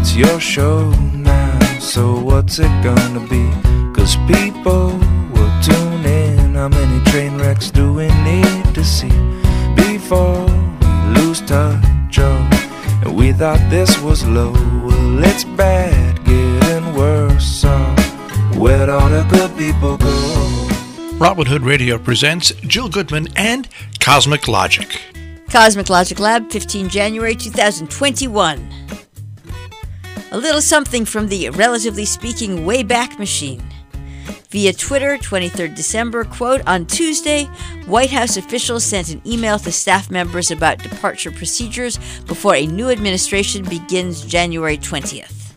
it's your show now, so what's it gonna be? 'Cause people will tune in. How many train wrecks do we need to see before we lose touch? Oh, and we thought this was low. Well, it's bad, getting worse. So where'd all the good people go? Robin Hood Radio presents Jill Goodman and Cosmic Logic. Cosmic Logic Lab, 15 January 2021. A little something from the Relatively Speaking Wayback Machine. Via Twitter, 23rd December, quote, on Tuesday, White House officials sent an email to staff members about departure procedures before a new administration begins January 20th.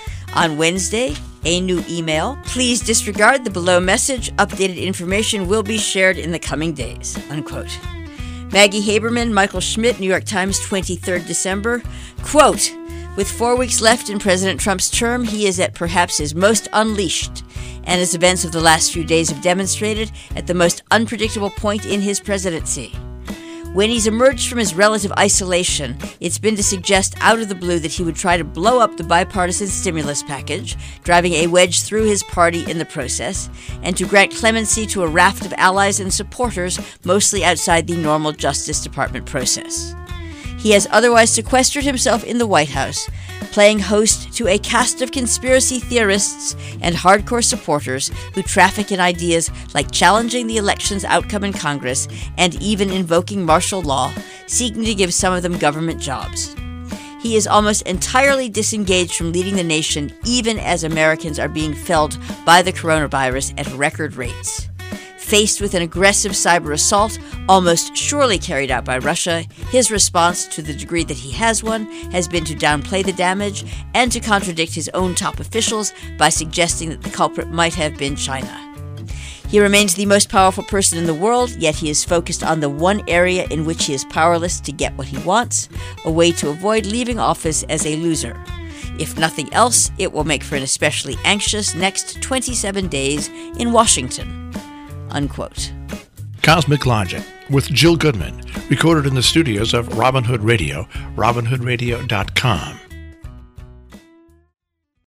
On Wednesday, a new email, please disregard the below message, updated information will be shared in the coming days, unquote. Maggie Haberman, Michael Schmidt, New York Times, 23rd December, quote, with 4 weeks left in President Trump's term, he is at perhaps his most unleashed, and as events of the last few days have demonstrated, at the most unpredictable point in his presidency. When he's emerged from his relative isolation, it's been to suggest out of the blue that he would try to blow up the bipartisan stimulus package, driving a wedge through his party in the process, and to grant clemency to a raft of allies and supporters, mostly outside the normal Justice Department process. He has otherwise sequestered himself in the White House, playing host to a cast of conspiracy theorists and hardcore supporters who traffic in ideas like challenging the election's outcome in Congress and even invoking martial law, seeking to give some of them government jobs. He is almost entirely disengaged from leading the nation, even as Americans are being felled by the coronavirus at record rates. Faced with an aggressive cyber assault, almost surely carried out by Russia, his response, to the degree that he has one, has been to downplay the damage and to contradict his own top officials by suggesting that the culprit might have been China. He remains the most powerful person in the world, yet he is focused on the one area in which he is powerless to get what he wants, a way to avoid leaving office as a loser. If nothing else, it will make for an especially anxious next 27 days in Washington. Unquote. Cosmic Logic with Jill Goodman, recorded in the studios of Robin Hood Radio, robinhoodradio.com.